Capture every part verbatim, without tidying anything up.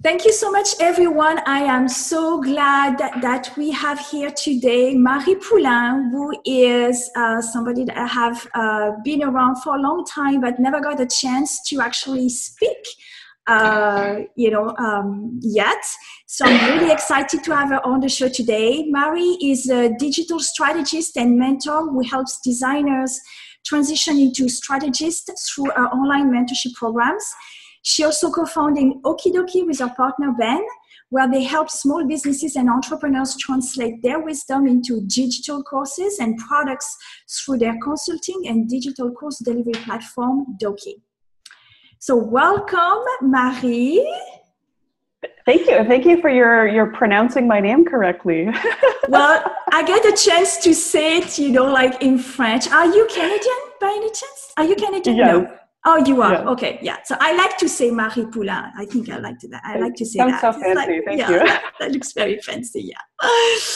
Thank you so much, everyone. I am so glad that, that we have here today Marie Poulain, who is uh, somebody that I have uh, been around for a long time, but never got a chance to actually speak, uh, you know, um, yet. So I'm really excited to have her on the show today. Marie is a digital strategist and mentor who helps designers transition into strategists through her online mentorship programs. She also co-founded Okidoki with her partner Ben, where they help small businesses and entrepreneurs translate their wisdom into digital courses and products through their consulting and digital course delivery platform, Doki. So welcome, Marie. Thank you. Thank you for your, your pronouncing my name correctly. Well, I get a chance to say it, you know, like in French. Are you Canadian by any chance? Are you Canadian? Yes. No. Oh, you are? Yes. Okay, yeah. So I like to say Marie Poulain. I think I like to that. I like to say Sounds that. so fancy. Like, Thank yeah, you. That, that looks very fancy, yeah.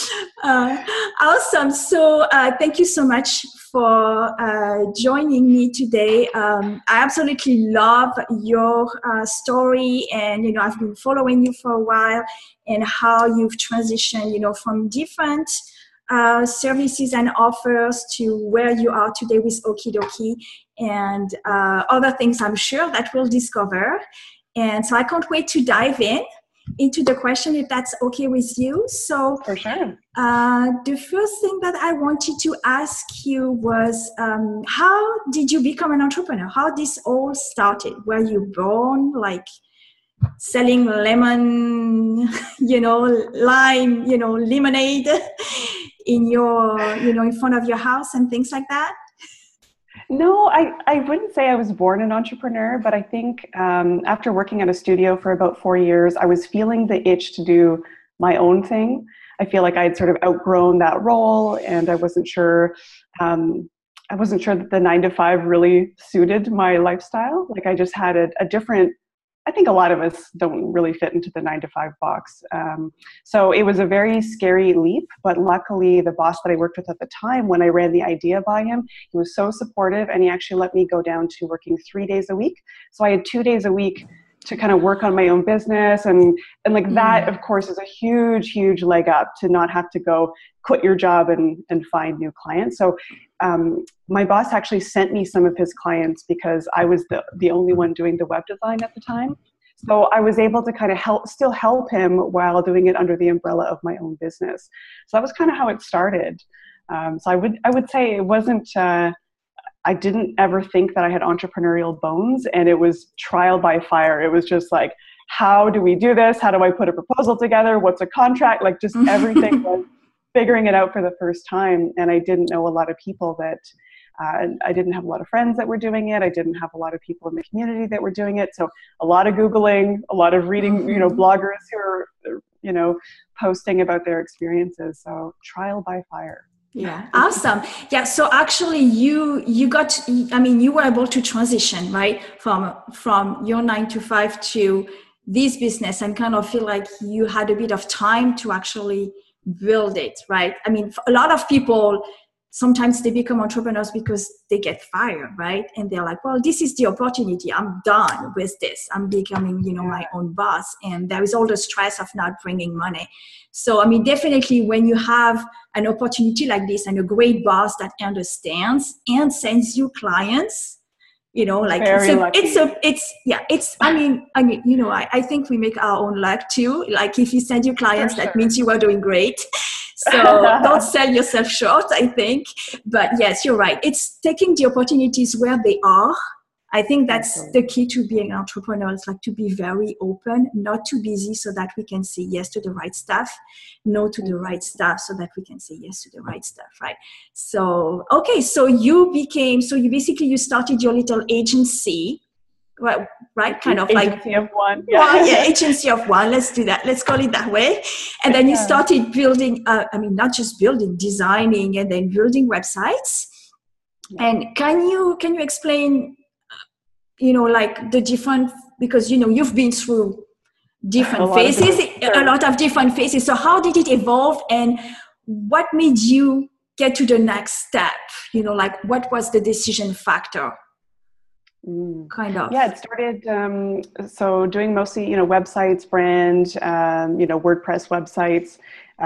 Uh, awesome. So uh, thank you so much for uh, joining me today. Um, I absolutely love your uh, story, and, you know, I've been following you for a while and how you've transitioned, you know, from different Uh, services and offers to where you are today with Okidoki and uh, other things I'm sure that we'll discover. And so I can't wait to dive in into the question, if that's okay with you. So For sure. Uh, the first thing that I wanted to ask you was, um, how did you become an entrepreneur? How this all started? Were you born like selling lemon, you know, lime, you know, lemonade in your, you know, in front of your house and things like that? No, I, I wouldn't say I was born an entrepreneur, but I think um, after working at a studio for about four years, I was feeling the itch to do my own thing. I feel like I had sort of outgrown that role, and I wasn't sure, um, I wasn't sure that the nine to five really suited my lifestyle. Like I just had a, a different, I think a lot of us don't really fit into the nine to five box. Um, so it was a very scary leap, but luckily the boss that I worked with at the time, when I ran the idea by him, he was so supportive, and he actually let me go down to working three days a week. So I had two days a week to kind of work on my own business. And, and like that, of course, is a huge, huge leg up to not have to go quit your job and, and find new clients. So um, my boss actually sent me some of his clients because I was the, the only one doing the web design at the time. So I was able to kind of help, still help him while doing it under the umbrella of my own business. So that was kind of how it started. Um, so I would, I would say it wasn't, uh, I didn't ever think that I had entrepreneurial bones, and it was trial by fire. It was just like, how do we do this? How do I put a proposal together? What's a contract? Like just everything was figuring it out for the first time. And I didn't know a lot of people that, uh, I didn't have a lot of friends that were doing it. I didn't have a lot of people in the community that were doing it. So a lot of Googling, a lot of reading, you know, bloggers who are, you know, posting about their experiences. So trial by fire. Yeah, awesome. Yeah, so actually you you got, I mean, you were able to transition, right, from from your nine to five to this business, and kind of feel like you had a bit of time to actually build it, right? I mean, a lot of people, sometimes they become entrepreneurs because they get fired, right? And they're like, well, this is the opportunity. I'm done with this. I'm becoming, you know, my own boss. And there is all the stress of not bringing money. So, I mean, definitely when you have an opportunity like this and a great boss that understands and sends you clients, you know, like Very it's a, lucky. it's a, it's, yeah, it's, I mean, I mean, you know, I, I think we make our own luck too. Like if you send you clients, For that sure. means you are doing great. So don't sell yourself short, I think. But yes, you're right. It's taking the opportunities where they are. I think that's Absolutely. the key to being an entrepreneur. It's like to be very open, not too busy, so that we can say yes to the right stuff, no to the right stuff, so that we can say yes to the right stuff, right? So, okay, so you became, so you basically, you started your little agency, right? right? Kind of like agency of one. Yeah. Well, yeah, agency of one. Let's do that. Let's call it that way. And then you Yeah. started building, uh, I mean, not just building, designing, and then building websites. Yeah. And can you, can you explain, you know, like the different, because, you know, you've been through different A lot of phases, different- a lot of different phases. So how did it evolve, and what made you get to the next step? You know, like what was the decision factor? Mm. kind of? Yeah, it started, um, so doing mostly, you know, websites, brand, um, you know, WordPress websites.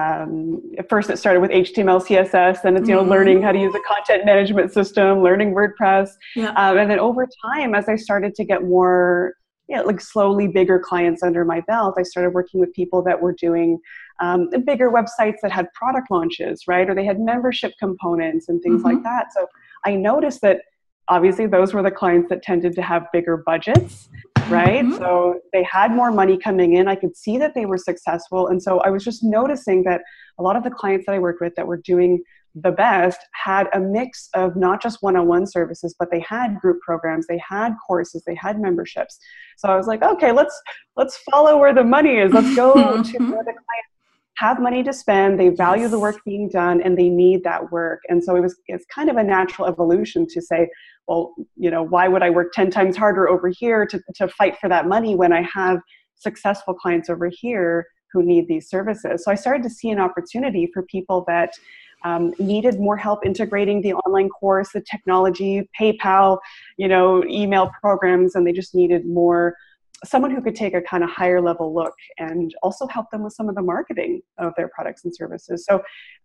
Um, at first it started with H T M L, C S S, then it's, you know, Mm-hmm. learning how to use a content management system, learning WordPress. Yeah. Um, and then over time, as I started to get more, you know, like slowly bigger clients under my belt, I started working with people that were doing um, bigger websites that had product launches, right? Or they had membership components and things Mm-hmm. like that. So I noticed that obviously those were the clients that tended to have bigger budgets, right? Mm-hmm. So they had more money coming in. I could see that they were successful. And so I was just noticing that a lot of the clients that I worked with that were doing the best had a mix of not just one-on-one services, but they had group programs, they had courses, they had memberships. So I was like, okay, let's let's follow where the money is. Let's go to where the clients have money to spend, they value Yes. the work being done, and they need that work. And so it was it's kind of a natural evolution to say, well, you know, why would I work ten times harder over here to, to fight for that money when I have successful clients over here who need these services? So I started to see an opportunity for people that um, needed more help integrating the online course, the technology, PayPal, you know, email programs, and they just needed more, someone who could take a kind of higher level look and also help them with some of the marketing of their products and services. So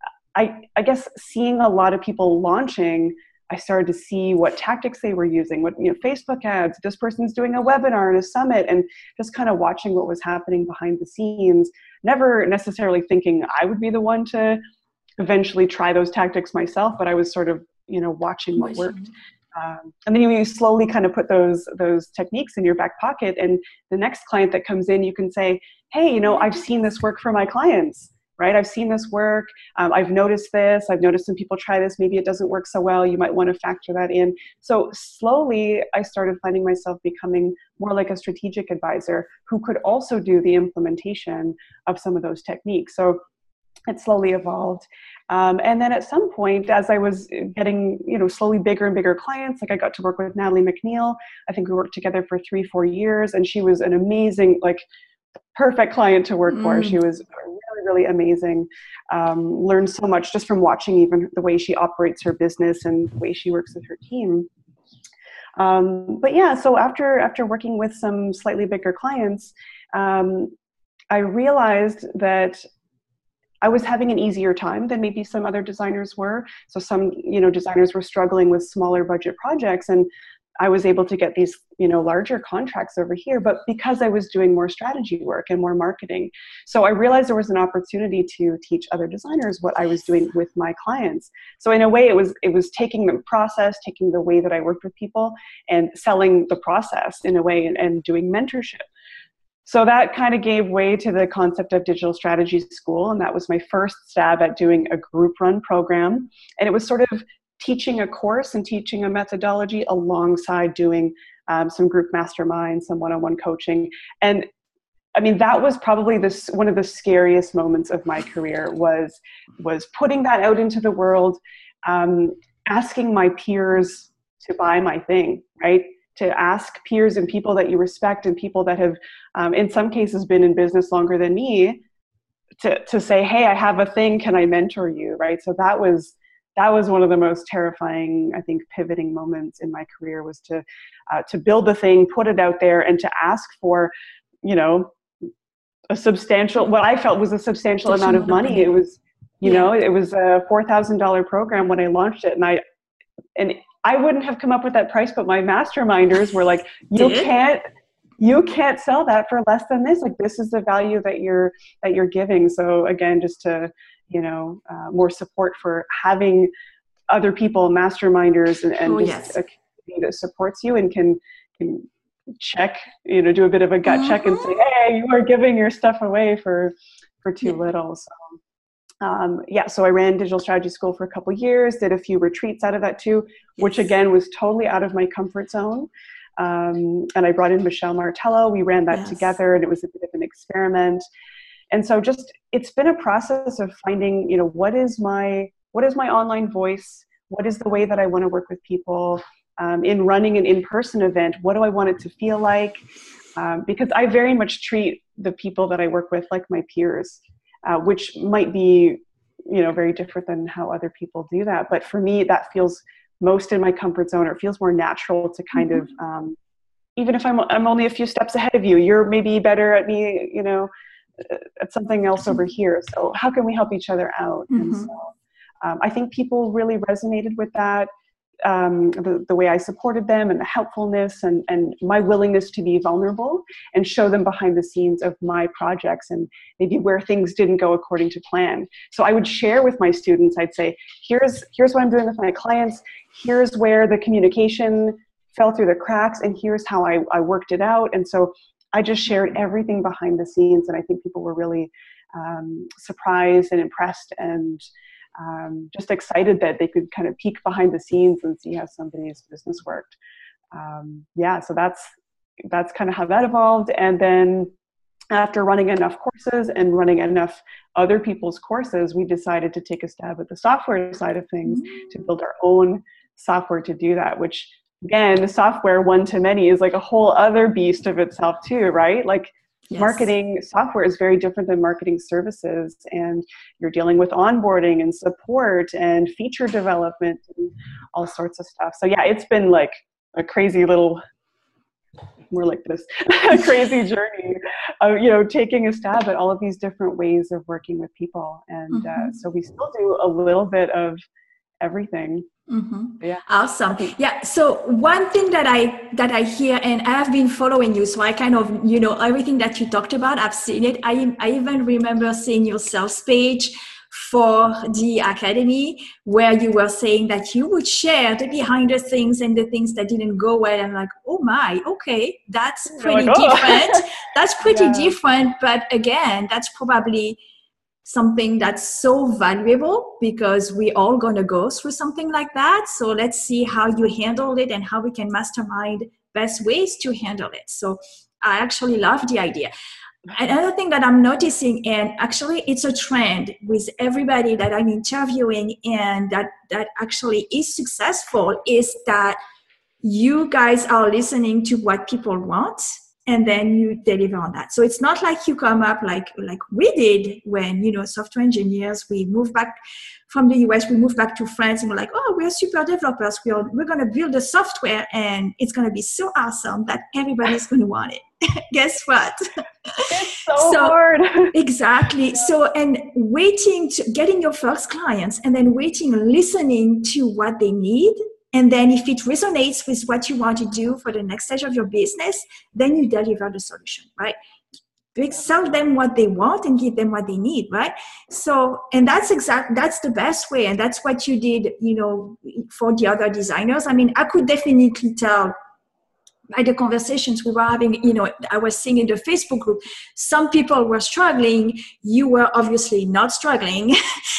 I, I guess seeing a lot of people launching, I started to see what tactics they were using, what, you know, Facebook ads, this person's doing a webinar and a summit, and just kind of watching what was happening behind the scenes, never necessarily thinking I would be the one to eventually try those tactics myself, but I was sort of, you know, watching what worked. Um, and then you slowly kind of put those those techniques in your back pocket, and the next client that comes in, you can say, hey, you know, I've seen this work for my clients, right? I've seen this work. Um, I've noticed this. I've noticed some people try this. Maybe it doesn't work so well. You might want to factor that in. So slowly, I started finding myself becoming more like a strategic advisor who could also do the implementation of some of those techniques. So it slowly evolved. Um, and then at some point, as I was getting, you know, slowly bigger and bigger clients, like I got to work with Natalie McNeil. I think we worked together for three, four years, and she was an amazing, like, perfect client to work mm. for. She was really, really amazing. Um, learned so much just from watching even the way she operates her business and the way she works with her team. Um, but yeah, so after after working with some slightly bigger clients, um, I realized that I was having an easier time than maybe some other designers were. So some, you know, designers were struggling with smaller budget projects, and I was able to get these, you know, larger contracts over here, but because I was doing more strategy work and more marketing. So I realized there was an opportunity to teach other designers what I was doing with my clients. So in a way, it was it was taking the process, taking the way that I worked with people and selling the process in a way, and, and doing mentorship. So that kind of gave way to the concept of Digital Strategy School. And that was my first stab at doing a group run program. And it was sort of teaching a course and teaching a methodology alongside doing um, some group masterminds, some one-on-one coaching. And I mean, that was probably this one of the scariest moments of my career was, was putting that out into the world, um, asking my peers to buy my thing, right? To ask peers and people that you respect and people that have, um, in some cases, been in business longer than me, to to say, hey, I have a thing, can I mentor you, right? So that was that was one of the most terrifying, I think, pivoting moments in my career, was to uh, to build the thing, put it out there, and to ask for, you know, a substantial, what I felt was a substantial Such amount of money. money. It was, you yeah. know, it was a four thousand dollars program when I launched it, and I and I wouldn't have come up with that price, but my masterminders were like, you can't, you can't sell that for less than this. Like, this is the value that you're, that you're giving. So again, just to, you know, uh, more support for having other people, masterminders, and, and oh, just yes. a community that supports you and can, can check, you know, do a bit of a gut mm-hmm. check and say, hey, you are giving your stuff away for, for too yeah. little. So. Um, yeah, so I ran Digital Strategy School for a couple of years, did a few retreats out of that too, which again was totally out of my comfort zone. Um, and I brought in Michelle Martello. We ran that yes. together, and it was a bit of an experiment. And so just, it's been a process of finding, you know, what is my, what is my online voice? What is the way that I want to work with people? Um, in running an in-person event, what do I want it to feel like? Um, because I very much treat the people that I work with like my peers. Uh, which might be, you know, very different than how other people do that. But for me, that feels most in my comfort zone, or it feels more natural to kind mm-hmm. of, um, even if I'm, I'm only a few steps ahead of you, you're maybe better at me, you know, at something else over here. So how can we help each other out? Mm-hmm. And so um, I think people really resonated with that. Um, the, the way I supported them and the helpfulness and, and my willingness to be vulnerable and show them behind the scenes of my projects and maybe where things didn't go according to plan. So I would share with my students, I'd say, here's, here's what I'm doing with my clients. Here's where the communication fell through the cracks, and here's how I, I worked it out. And so I just shared everything behind the scenes, and I think people were really um, surprised and impressed and Um, just excited that they could kind of peek behind the scenes and see how somebody's business worked. Um, yeah, so that's that's kind of how that evolved. And then after running enough courses and running enough other people's courses, we decided to take a stab at the software side of things, mm-hmm. to build our own software to do that, which again, the software one-to-many is like a whole other beast of itself too, right? Like Yes. Marketing software is very different than marketing services, and you're dealing with onboarding and support and feature development and all sorts of stuff. So yeah, it's been like a crazy little, more like this, a crazy journey of, you know, taking a stab at all of these different ways of working with people. And mm-hmm. uh, so we still do a little bit of everything. Mm-hmm. Yeah. Awesome. Yeah. So one thing that I that I hear, and I have been following you, so I kind of, you know, everything that you talked about, I've seen it. I I even remember seeing your sales page for the academy where you were saying that you would share the behind the things and the things that didn't go well. I'm like, oh my, okay, that's pretty like, oh. different. That's pretty yeah. different. But again, that's probably something that's so valuable because we all going to go through something like that. So let's see how you handle it and how we can mastermind best ways to handle it. So I actually love the idea. Another thing that I'm noticing, and actually it's a trend with everybody that I'm interviewing and that, that actually is successful, is that you guys are listening to what people want, and then you deliver on that. So it's not like you come up like like we did when, you know, software engineers, we moved back from the U S, we moved back to France, and we're like, oh, we're super developers. We're, we're going to build the software, and it's going to be so awesome that everybody's going to want it. Guess what? It's so, so hard. Exactly. So, and waiting, to getting your first clients, and then waiting, listening to what they need. And then if it resonates with what you want to do for the next stage of your business, then you deliver the solution, right? Sell them what they want and give them what they need, right? So, and that's exact, that's the best way. And that's what you did, you know, for the other designers. I mean, I could definitely tell by the conversations we were having, you know, I was seeing in the Facebook group, some people were struggling. You were obviously not struggling.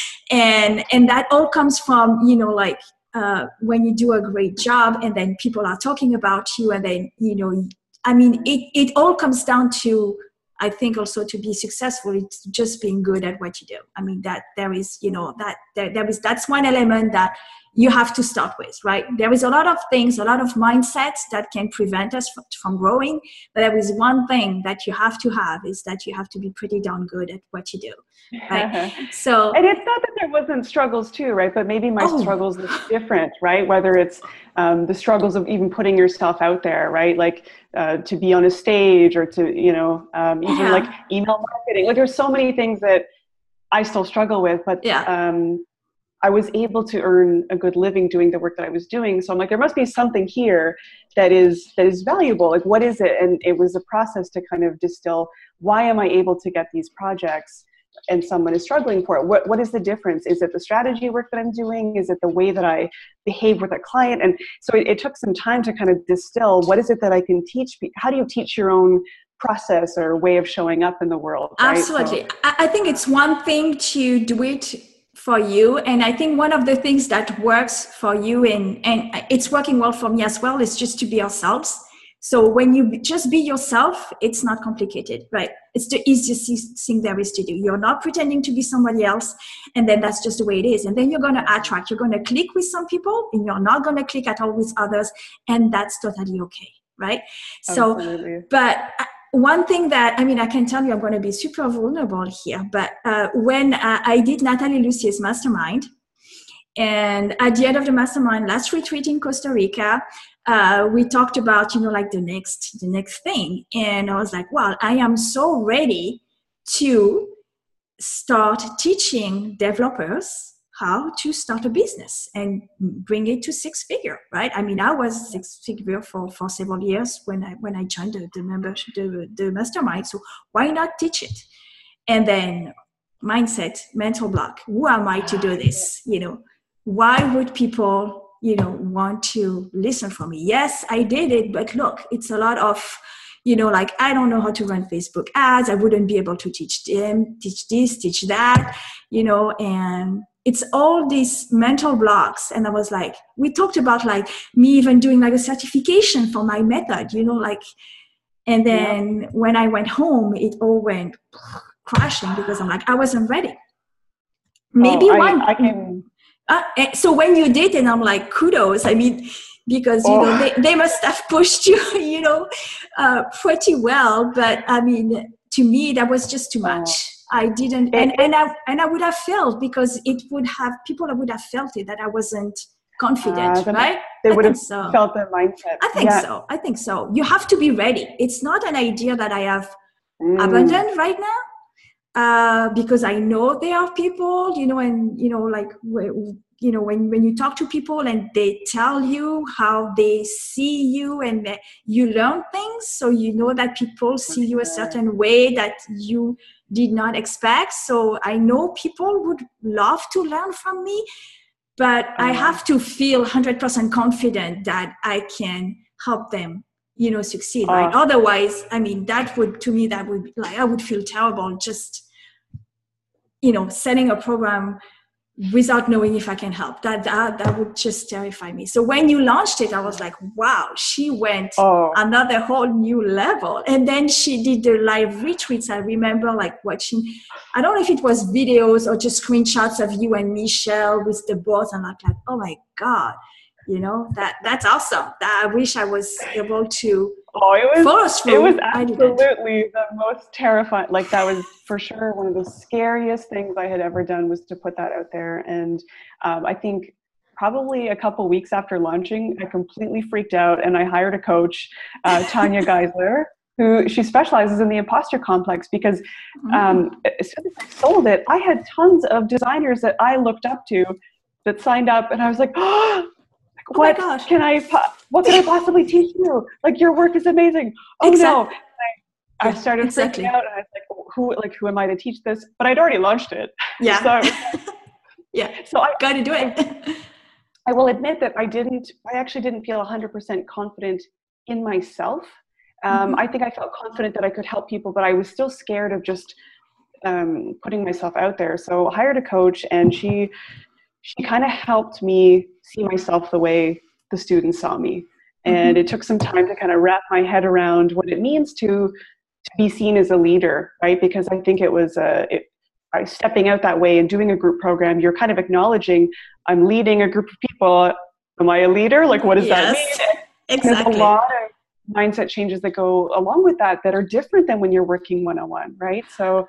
and, and that all comes from, you know, like, Uh, when you do a great job and then people are talking about you, and then, you know, I mean, it, it all comes down to, I think also to be successful, it's just being good at what you do. I mean, that there is, you know, that there, there is, that's one element that you have to start with, right? There is a lot of things, a lot of mindsets that can prevent us from, from growing. But there is one thing that you have to have, is that you have to be pretty darn good at what you do, right? So, and it's not that there wasn't struggles too, right? But maybe my oh. struggles is different, right? Whether it's um, the struggles of even putting yourself out there, right? Like uh, to be on a stage, or to, you know, um, even yeah. like email marketing. Like there's so many things that I still struggle with, but yeah. um, I was able to earn a good living doing the work that I was doing. So I'm like, there must be something here that is, that is valuable. Like, what is it? And it was a process to kind of distill, why am I able to get these projects and someone is struggling for it? What, what is the difference? Is it the strategy work that I'm doing? Is it the way that I behave with a client? And so it, it took some time to kind of distill, what is it that I can teach? How do you teach your own process or way of showing up in the world? Right? Absolutely. So, I think it's one thing to do it for you. And I think one of the things that works for you, and, and it's working well for me as well, is just to be ourselves. So when you just be yourself, it's not complicated, right? It's the easiest thing there is to do. You're not pretending to be somebody else, and then that's just the way it is. And then you're going to attract, you're going to click with some people, and you're not going to click at all with others, and that's totally okay, right? Absolutely. So, but one thing that, I mean, I can tell you, I'm going to be super vulnerable here, but uh, when uh, I did Natalie Lucier's mastermind, And at the end of the mastermind, last retreat in Costa Rica, uh, we talked about, you know, like the next, the next thing. And I was like, wow, I am so ready to start teaching developers how to start a business and bring it to six figure, right? I mean, I was six figure for, for several years when I when I joined the, the membership, the, the mastermind. So why not teach it? And then mindset, mental block. Who am I to do this? You know, why would people, you know, want to listen from me? Yes, I did it, but look, it's a lot of, you know, like, I don't know how to run Facebook ads. I wouldn't be able to teach them, teach this, teach that, you know, and it's all these mental blocks. And I was like, we talked about like me even doing like a certification for my method, you know, like, and then yeah. when I went home, it all went crashing because I'm like, I wasn't ready. Maybe oh, one. I, I can. Uh, so when you did, and I'm like, kudos. I mean, because, you oh. know, they, they must have pushed you, you know, uh, pretty well. But I mean, to me, that was just too much. Oh. I didn't, and, and I and I would have felt, because it would have, people would have felt it, that I wasn't confident, uh, the, right? They I would have so. felt their mindset. I think yeah. so. I think so. You have to be ready. It's not an idea that I have mm. abandoned right now. Uh, because I know there are people, you know, and, you know, like, you know, when, when you talk to people and they tell you how they see you and you learn things. So you know that people see you a certain way that you did not expect. So I know people would love to learn from me, but I have to feel one hundred percent confident that I can help them, you know, succeed, right? Uh, Otherwise, I mean, that would, to me, that would be like, I would feel terrible just, you know, setting a program without knowing if I can help. That, that that would just terrify me. So when you launched it, I was like, wow, she went oh. another whole new level. And then she did the live retreats. I remember like watching, I don't know if it was videos or just screenshots of you and Michelle with the board. And I'm like, oh my God, you know, that that's awesome. That I wish I was able to Oh, it was, follow through. It was absolutely the most terrifying. Like, that was for sure one of the scariest things I had ever done, was to put that out there. And um, I think probably a couple weeks after launching, I completely freaked out, and I hired a coach, uh, Tanya Geisler, who she specializes in the imposter complex, because um, as soon as I sold it, I had tons of designers that I looked up to that signed up, and I was like, oh, Oh what my gosh. can I, what can I possibly teach you? Like, your work is amazing. Oh exactly. no. I, I started exactly. freaking out, and I was like, who, like, who am I to teach this? But I'd already launched it. Yeah. So I was, yeah. So I got to do it. I, I will admit that I didn't, I actually didn't feel one hundred percent confident in myself. Um, mm-hmm. I think I felt confident that I could help people, but I was still scared of just um, putting myself out there. So I hired a coach, and she, she kind of helped me see myself the way the students saw me. And mm-hmm. it took some time to kind of wrap my head around what it means to, to be seen as a leader, right? Because I think it was uh, it, by stepping out that way and doing a group program, you're kind of acknowledging, I'm leading a group of people. Am I a leader? Like, what does yes, that mean? Exactly. There's a lot of mindset changes that go along with that that are different than when you're working one-on-one, right? So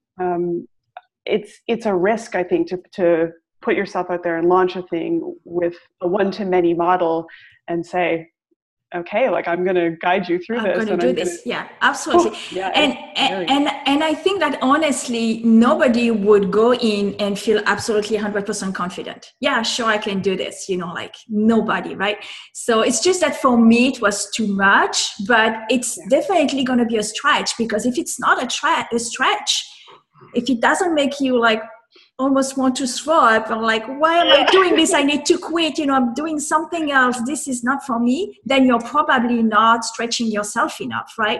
um, it's it's a risk, I think, to to put yourself out there and launch a thing with a one-to-many model and say, okay, like, I'm going to guide you through I'm this. going to and do I'm this. Gonna... Yeah, absolutely. Oh, yeah, and, and, and, and I think that honestly, nobody would go in and feel absolutely one hundred percent confident. Yeah, sure, I can do this, you know, like, nobody, right? So it's just that for me, it was too much, but it's yeah. definitely going to be a stretch, because if it's not a, tra- a stretch, if it doesn't make you like, almost want to throw up, and like, why am I doing this? I need to quit. You know, I'm doing something else. This is not for me. Then you're probably not stretching yourself enough, right?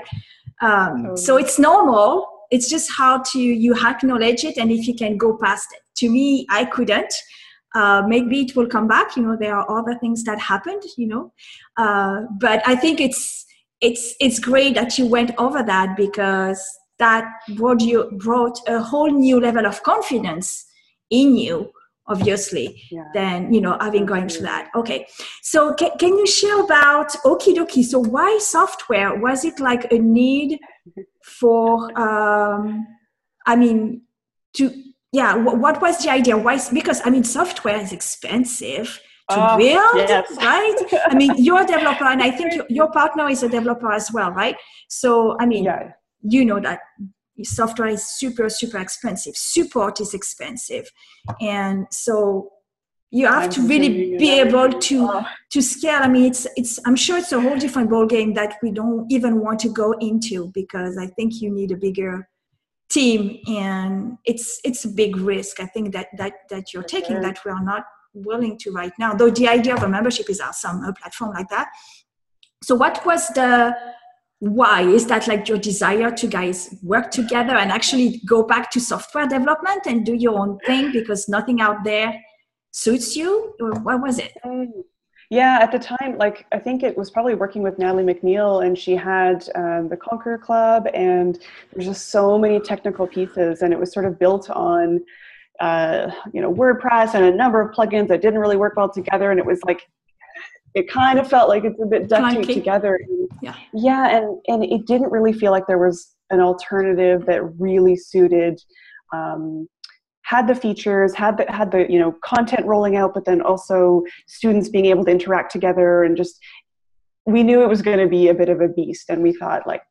Um, oh. So it's normal. It's just how to, you acknowledge it, and if you can go past it. To me, I couldn't. Uh, maybe it will come back. You know, there are other things that happened, you know. Uh, but I think it's, it's, it's great that you went over that, because that brought you brought a whole new level of confidence in you, obviously, yeah. than, you know, having gone through that. Okay. So can, can you share about Okie Dokie? So why software? Was it like a need for, um, I mean, to, yeah, w- what was the idea? Why? Because I mean, software is expensive to Oh, build, yes. right? I mean, you're a developer, and I think your, your partner is a developer as well, right? So, I mean, Yeah. you know that software is super, super expensive. Support is expensive, and so you have Time to really consuming be and able everything. to Oh. to scale. I mean, it's it's. I'm sure it's a whole different ballgame that we don't even want to go into, because I think you need a bigger team, and it's it's a big risk. I think that that that you're For taking, sure. that we are not willing to right now. Though the idea of a membership is awesome, a platform like that. So, what was the why? Is that like your desire to guys work together and actually go back to software development and do your own thing because nothing out there suits you, or what was it? Mm. Yeah, at the time, like I think it was probably working with Natalie McNeil, and she had um, the Conqueror Club, and there's just so many technical pieces, and it was sort of built on, uh, you know, WordPress and a number of plugins that didn't really work well together, and it was like, it kind of felt like it's a bit duct taped Clunky. together. Yeah, yeah, and and it didn't really feel like there was an alternative that really suited. Um, had the features, had the, had the, you know, content rolling out, but then also students being able to interact together, and just, we knew it was going to be a bit of a beast, and we thought, like,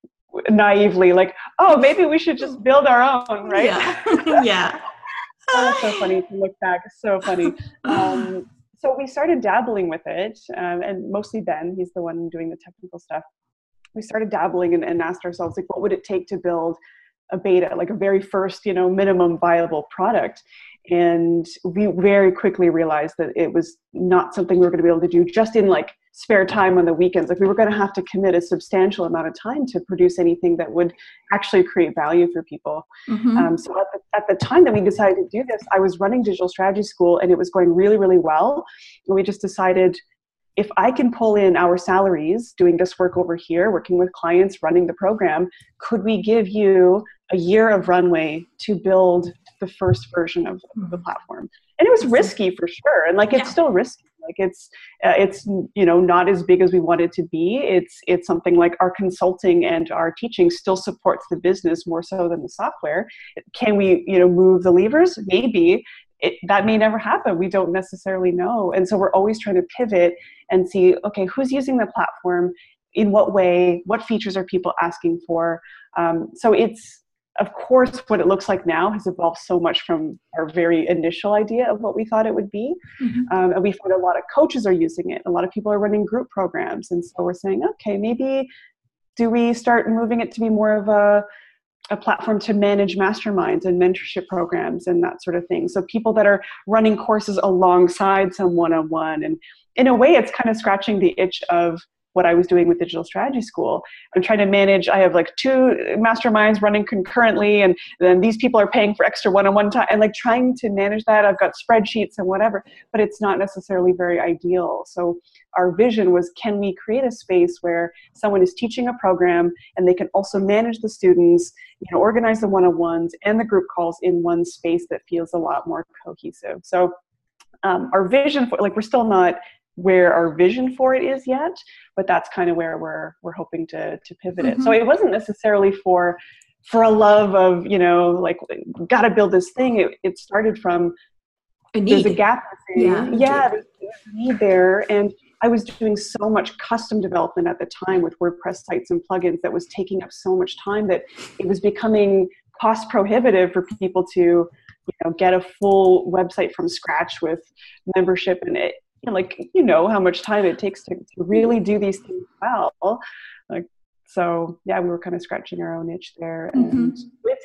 naively, like, oh, maybe we should just build our own, right? yeah, yeah. Oh, so funny to look back. So funny. Um, so we started dabbling with it, um, and mostly Ben, he's the one doing the technical stuff. We started dabbling and, and asked ourselves, like, what would it take to build a beta, like a very first, you know, minimum viable product? And we very quickly realized that it was not something we were going to be able to do just in like spare time on the weekends. Like, we were going to have to commit a substantial amount of time to produce anything that would actually create value for people. Mm-hmm. Um, so at the, at the time that we decided to do this, I was running Digital Strategy School, and it was going really, really well. And we just decided, if I can pull in our salaries doing this work over here, working with clients, running the program, could we give you a year of runway to build the first version of the platform? And it was risky for sure. And like, it's Yeah. still risky. Like it's, uh, it's, you know, not as big as we want it to be. It's, it's something like our consulting and our teaching still supports the business more so than the software. Can we, you know, move the levers? Maybe. It, that may never happen. We don't necessarily know. And so we're always trying to pivot and see, okay, who's using the platform? In what way? What features are people asking for? Um, so it's, of course, what it looks like now has evolved so much from our very initial idea of what we thought it would be. Mm-hmm. Um, and we find a lot of coaches are using it. A lot of people are running group programs. And so we're saying, okay, maybe do we start moving it to be more of a a platform to manage masterminds and mentorship programs and that sort of thing. So people that are running courses alongside some one-on-one. And in a way, it's kind of scratching the itch of what I was doing with Digital Strategy School. I'm trying to manage, I have like two masterminds running concurrently, and then these people are paying for extra one-on-one time, and like trying to manage that. I've got spreadsheets and whatever, but it's not necessarily very ideal. So our vision was, can we create a space where someone is teaching a program and they can also manage the students, you know, organize the one-on-ones and the group calls in one space that feels a lot more cohesive. So um, our vision for, like, we're still not where our vision for it is yet, but that's kind of where we're we're hoping to to pivot Mm-hmm. it. So it wasn't necessarily for for a love of, you know, like, got to build this thing. It, it started from A there's a need. gap. Yeah, yeah, indeed. there's a need there, and I was doing so much custom development at the time with WordPress sites and plugins that was taking up so much time that it was becoming cost prohibitive for people to, you know, get a full website from scratch with membership and it. You know, like, you know how much time it takes to, to really do these things well. Like, so yeah, we were kind of scratching our own itch there. Mm-hmm. And with,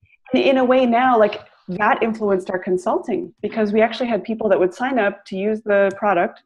in a way now, like, that influenced our consulting, because we actually had people that would sign up to use the product,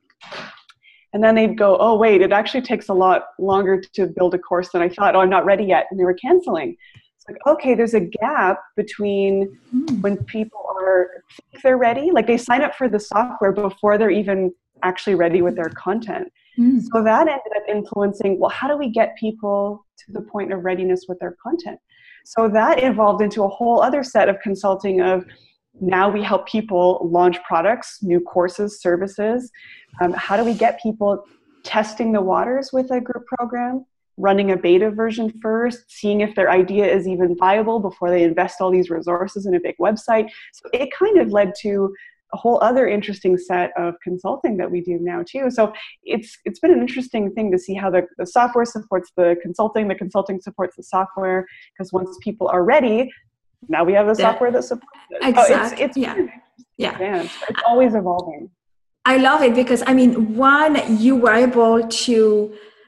and then they'd go, oh wait, it actually takes a lot longer to build a course than I thought. Oh, I'm not ready yet. And they were canceling. It's like, okay, there's a gap between Mm. when people are, think they're ready, like they sign up for the software before they're even actually ready with their content. Mm. So that ended up influencing, well, how do we get people to the point of readiness with their content? So that evolved into a whole other set of consulting of, now we help people launch products, new courses, services. Um, how do we get people testing the waters with a group program, running a beta version first, seeing if their idea is even viable before they invest all these resources in a big website. So it kind of led to a whole other interesting set of consulting that we do now too. So it's it's been an interesting thing to see how the, the software supports the consulting, the consulting supports the software, because once people are ready, now we have the software that supports it. Exactly. Oh, it's it's yeah. yeah. advanced. It's always evolving. I love it because, I mean, one, you were able to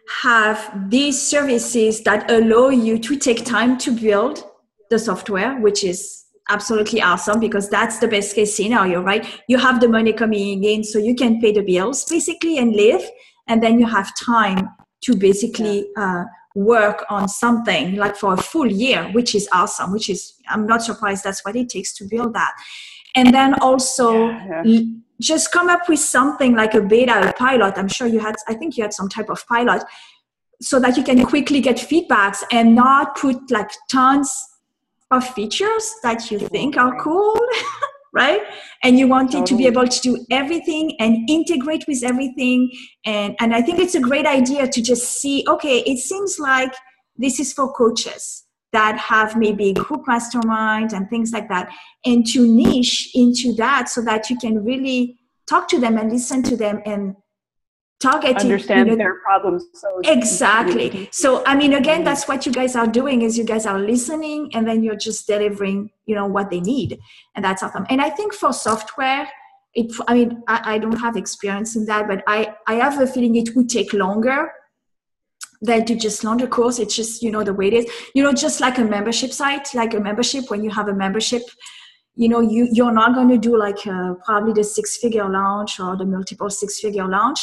have these services that allow you to take time to build the software, which is absolutely awesome because that's the best case scenario, right? You have the money coming in so you can pay the bills basically and live, and then you have time to basically uh, work on something like for a full year, which is awesome, which is, I'm not surprised that's what it takes to build that. And then also yeah, yeah. just come up with something like a beta, a pilot. I'm sure you had, I think you had some type of pilot so that you can quickly get feedbacks and not put like tons of features that you think are cool, right? And you want it to be able to do everything and integrate with everything. And, and I think it's a great idea to just see, okay, it seems like this is for coaches that have maybe group masterminds and things like that, and to niche into that so that you can really talk to them and listen to them and target understand you know, their problems. So exactly. So, I mean, again, that's what you guys are doing is you guys are listening and then you're just delivering, you know, what they need. And that's awesome. And I think for software, it, I mean, I, I don't have experience in that, but I, I have a feeling it would take longer than to just launch a course. It's just, you know, the way it is, you know, just like a membership site, like a membership, when you have a membership, you know, you, you're not going to do like uh, probably the six-figure launch or the multiple six-figure launch,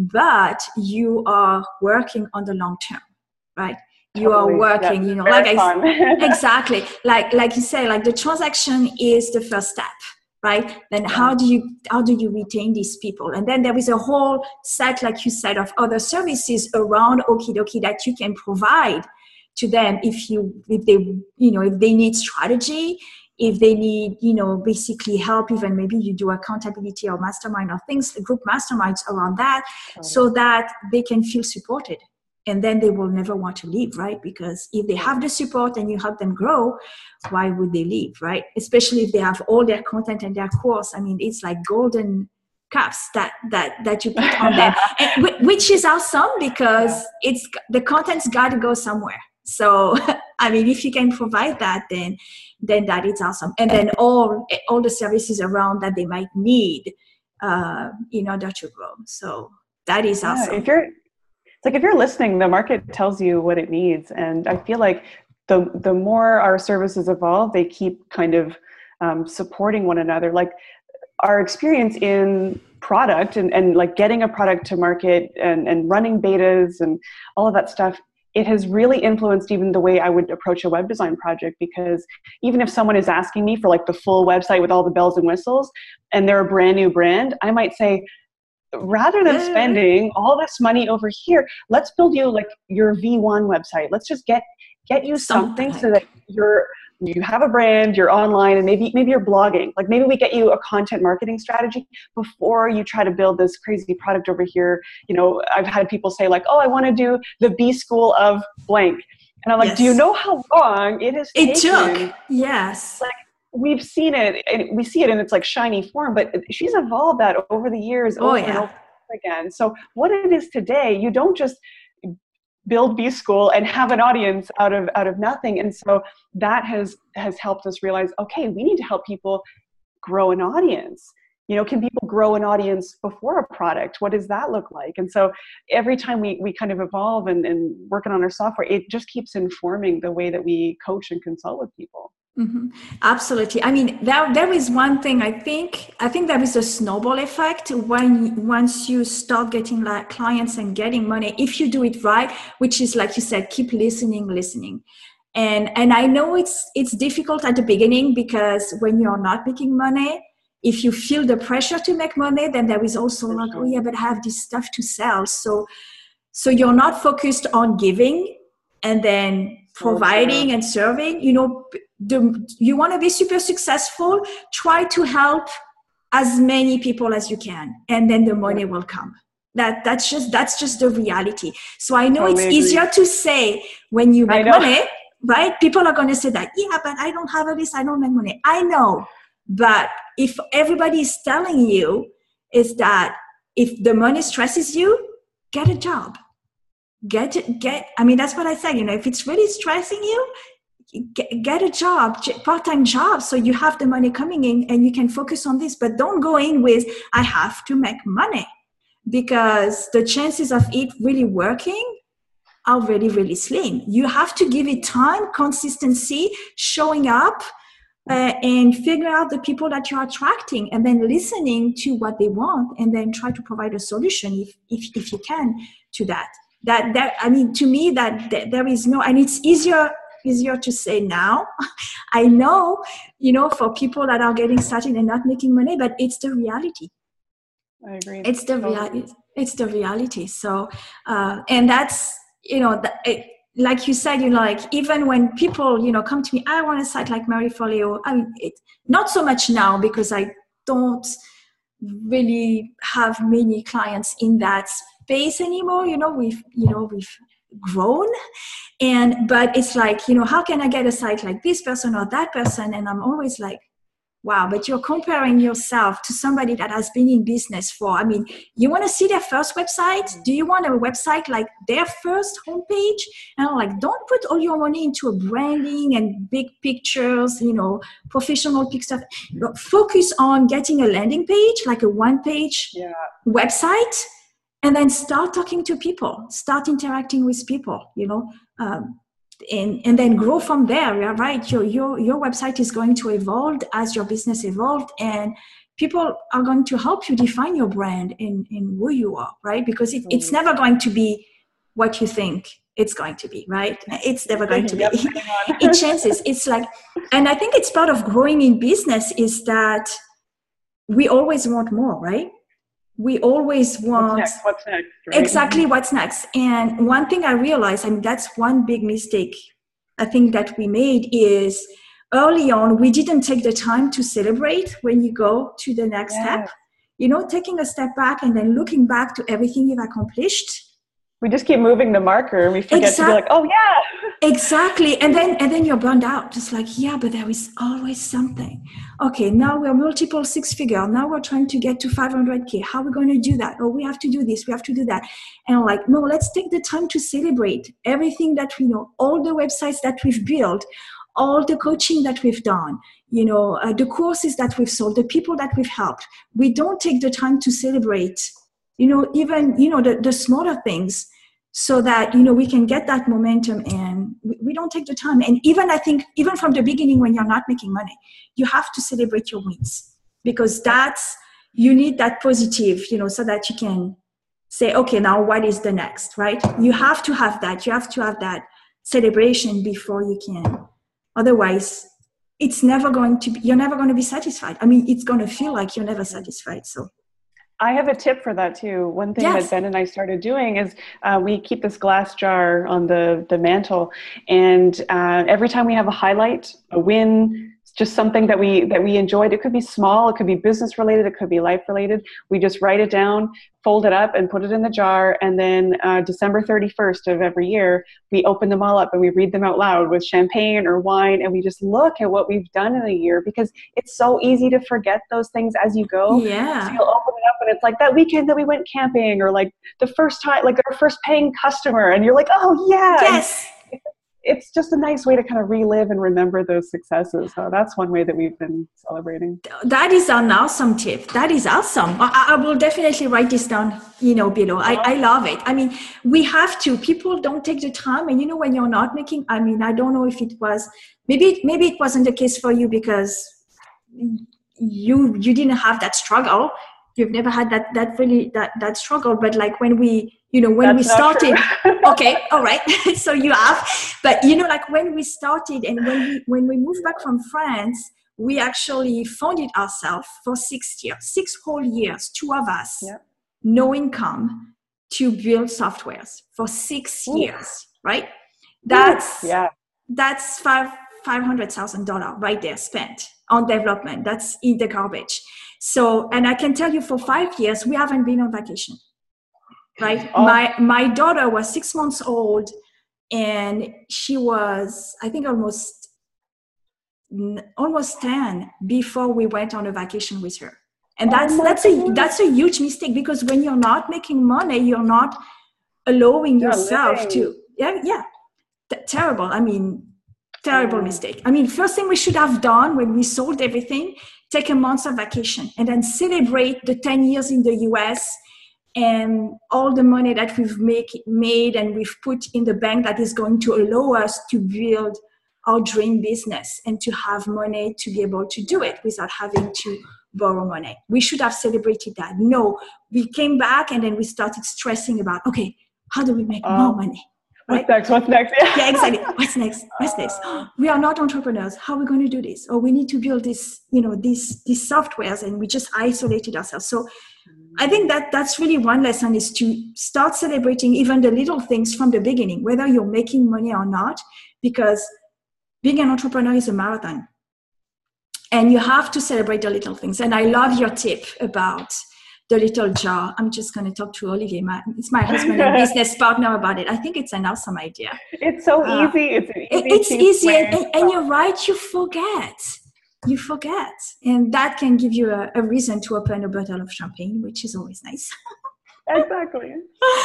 but you are working on the long term, right? You totally. are working, yeah, you know, like I, I exactly, like like you say, like the transaction is the first step, right? Then yeah. how do you how do you retain these people? And then there is a whole set, like you said, of other services around Okidoki that you can provide to them if you if they you know if they need strategy. If they need, you know, basically help, even maybe you do accountability or mastermind or things, group masterminds around that, totally. So that they can feel supported. And then they will never want to leave, right? Because if they have the support and you help them grow, why would they leave, right? Especially if they have all their content and their course. I mean, it's like golden cups that that that you put on them, and, which is awesome because it's the content's got to go somewhere. So, I mean, if you can provide that, then then that is awesome. And then all all the services around that they might need uh, in order to grow. So that is yeah, awesome. If you're, it's like if you're listening, the market tells you what it needs, and I feel like the the more our services evolve, they keep kind of um, supporting one another. Like our experience in product and, and like getting a product to market and, and running betas and all of that stuff, it has really influenced even the way I would approach a web design project, because even if someone is asking me for like the full website with all the bells and whistles and they're a brand new brand, I might say, rather than spending all this money over here, let's build you like your V one website. Let's just get get you something, something so that you're you have a brand, you're online, and maybe maybe you're blogging. Like maybe we get you a content marketing strategy before you try to build this crazy product over here. You know, I've had people say like, oh, I want to do the B school of blank. And I'm like, yes. Do you know how long it has it taken? Took, yes. Like we've seen it, and we see it in its like shiny form, but she's evolved that over the years, oh, over yeah. and over again. So what it is today, you don't just build B School and have an audience out of out of nothing. And so that has has helped us realize, okay, we need to help people grow an audience. You know, can people grow an audience before a product? What does that look like? And so every time we we kind of evolve and, and working on our software, it just keeps informing the way that we coach and consult with people. Mm-hmm. Absolutely. I mean, there, there is one thing I think, I think there is a snowball effect when once you start getting like clients and getting money, if you do it right, which is like you said, keep listening, listening. And, and I know it's, it's difficult at the beginning because when you're not making money, if you feel the pressure to make money, then there is also like, oh yeah, but I have this stuff to sell. So, so you're not focused on giving and then providing and serving, you know, the, you want to be super successful, try to help as many people as you can, and then the money will come, That that's just that's just the reality. So I know Totally it's agree. easier to say when you I make know. money, right? People are going to say that, yeah, but I don't have a this, I don't make money. I know. But if everybody is telling you is that if the money stresses you, get a job. Get it, get, I mean, that's what I say, you know, if it's really stressing you, get, get a job, part-time job, so you have the money coming in and you can focus on this. But don't go in with, I have to make money, because the chances of it really working are really, really slim. You have to give it time, consistency, showing up, uh, and figure out the people that you're attracting, and then listening to what they want, and then try to provide a solution if if, if you can to that. That that I mean, to me, that, that there is no, and it's easier easier to say now. I know, you know, for people that are getting started and not making money, but it's the reality. I agree. It's the Totally. reality. It's the reality. So, uh, and that's, you know, the, it, like you said, you know, like even when people, you know, come to me, I want a site like Marie-Forleo. I mean, it, not so much now because I don't really have many clients in that space anymore. You know, we've, you know, we've grown, and but it's like, you know, how can I get a site like this person or that person? And I'm always like, wow, but you're comparing yourself to somebody that has been in business for, I mean, you want to see their first website? Do you want a website like their first homepage? And I'm like, don't put all your money into a branding and big pictures, you know, professional pictures. Focus on getting a landing page, like a one-page Yeah. website, and then start talking to people, start interacting with people, you know, um, And, and then grow from there. Yeah, right. Your, your, your website is going to evolve as your business evolved, and people are going to help you define your brand in, in who you are, right? Because it, it's never going to be what you think it's going to be, right? It's never going to be. Yep, It changes. It's like, and I think it's part of growing in business is that we always want more, right? We always want what's next, what's next right? Exactly what's next. And one thing I realized, I mean, that's one big mistake I think that we made is early on, we didn't take the time to celebrate when you go to the next Yes. step. You know, taking a step back and then looking back to everything you've accomplished. We just keep moving the marker and we forget Exact- to be like, oh yeah. Exactly. And then and then you're burned out. Just like, yeah, but there is always something. Okay, now we're multiple six figure. Now we're trying to get to five hundred K. How are we going to do that? Oh, we have to do this. We have to do that. And I'm like, no, let's take the time to celebrate everything that we know, all the websites that we've built, all the coaching that we've done, you know, uh, the courses that we've sold, the people that we've helped. We don't take the time to celebrate, you know, even, you know, the, the smaller things, so that, you know, we can get that momentum, and we, we don't take the time. And even, I think, even from the beginning, when you're not making money, you have to celebrate your wins, because that's, you need that positive, you know, so that you can say, okay, now what is the next, right? You have to have that. You have to have that celebration before you can. Otherwise, it's never going to be, you're never going to be satisfied. I mean, it's going to feel like you're never satisfied. So I have a tip for that too. One thing Yes. that Ben and I started doing is uh, we keep this glass jar on the, the mantle, and uh, every time we have a highlight, a win, just something that we that we enjoyed, it could be small, it could be business related, it could be life related, we just write it down, fold it up and put it in the jar, and then uh, December thirty-first of every year, we open them all up and we read them out loud with champagne or wine, and we just look at what we've done in a year, because it's so easy to forget those things as you go. yeah. So you'll open it up and it's like that weekend that we went camping, or like the first time, like our first paying customer, and you're like, oh yeah. Yes. It's just a nice way to kind of relive and remember those successes. So that's one way that we've been celebrating. That is an awesome tip. That is awesome. I, I will definitely write this down, you know, below. I, I love it. I mean, we have to. People don't take the time. And, you know, when you're not making, I mean, I don't know if it was, maybe, maybe it wasn't the case for you because you, you didn't have that struggle. You've never had that, that really, that, that struggle. But like when we, you know, when That's we started, not okay, all right. So you have, but you know, like when we started and when we, when we moved back from France, we actually funded ourselves for six years, six whole years, two of us, Yep. no income, to build softwares for six Ooh. years, right? That's, yeah. that's five, five hundred thousand dollars right there spent on development. That's in the garbage. So, and I can tell you for five years, we haven't been on vacation. right? Oh. My my daughter was six months old, and she was, I think, almost almost ten before we went on a vacation with her. And that's oh that's goodness. a that's a huge mistake, because when you're not making money, you're not allowing yeah, yourself living. to yeah yeah T- terrible. I mean, terrible yeah. mistake. I mean, first thing we should have done when we sold everything, take a month of vacation and then celebrate the ten years in the U S and all the money that we've make, made and we've put in the bank that is going to allow us to build our dream business and to have money to be able to do it without having to borrow money. We should have celebrated that. No, we came back and then we started stressing about, okay, how do we make um, more money? Right? What's next? What's next? Yeah. yeah, exactly. What's next? What's next? We are not entrepreneurs. How are we going to do this? Or we need to build this, you know, these these softwares, and we just isolated ourselves. So I think that that's really one lesson, is to start celebrating even the little things from the beginning, whether you're making money or not, because being an entrepreneur is a marathon. And you have to celebrate the little things. And I love your tip about the little jar. I'm just going to talk to Olivier. My, it's my husband and business partner about it. I think it's an awesome idea. It's so uh, easy. It's an easy. It's easy. And, and, and you're right. You forget. You forget. And that can give you a, a reason to open a bottle of champagne, which is always nice. Exactly.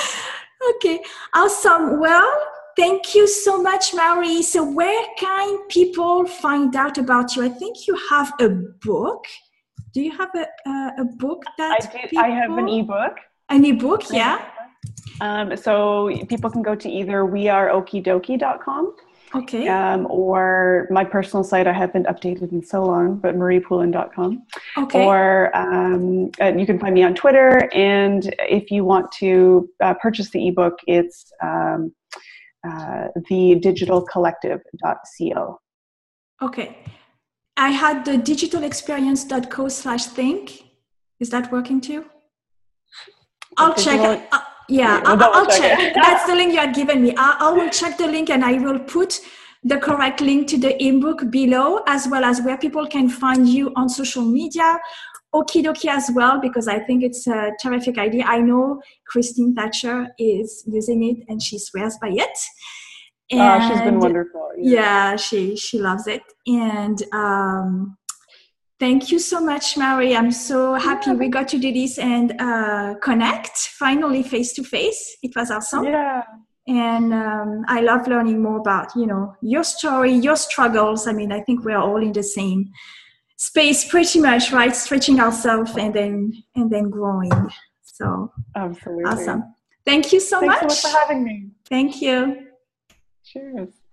Okay. Awesome. Well, thank you so much, Marie. So where can people find out about you? I think you have a book. Do you have a, a, a book that I did. People... I have an ebook. An ebook, yeah. Um, so people can go to either we are okie dokie dot com. Okay. Um, or my personal site. I haven't updated in so long, but marie poulin dot com. Okay. Or um, and you can find me on Twitter. And if you want to uh, purchase the ebook, it's um, uh, the digital collective dot co. Okay. I had the digital experience dot co slash think. Is that working too? I'll digital, check. Uh, yeah, I'll, I'll check. check. That's the link you had given me. I, I will check the link, and I will put the correct link to the ebook below, as well as where people can find you on social media. Okie dokie as well, because I think it's a terrific idea. I know Christine Thatcher is using it and she swears by it. And, oh, she's been wonderful. Yeah, yeah she she loves it. And um, thank you so much, Marie. I'm so happy yeah. we got to do this and uh, connect finally face to face. It was awesome. Yeah. And um, I love learning more about, you know, your story, your struggles. I mean, I think we're all in the same space pretty much, right? Stretching ourselves and then and then growing. So absolutely awesome. Thank you so Thanks much. so much for having me. Thank you. Cheers.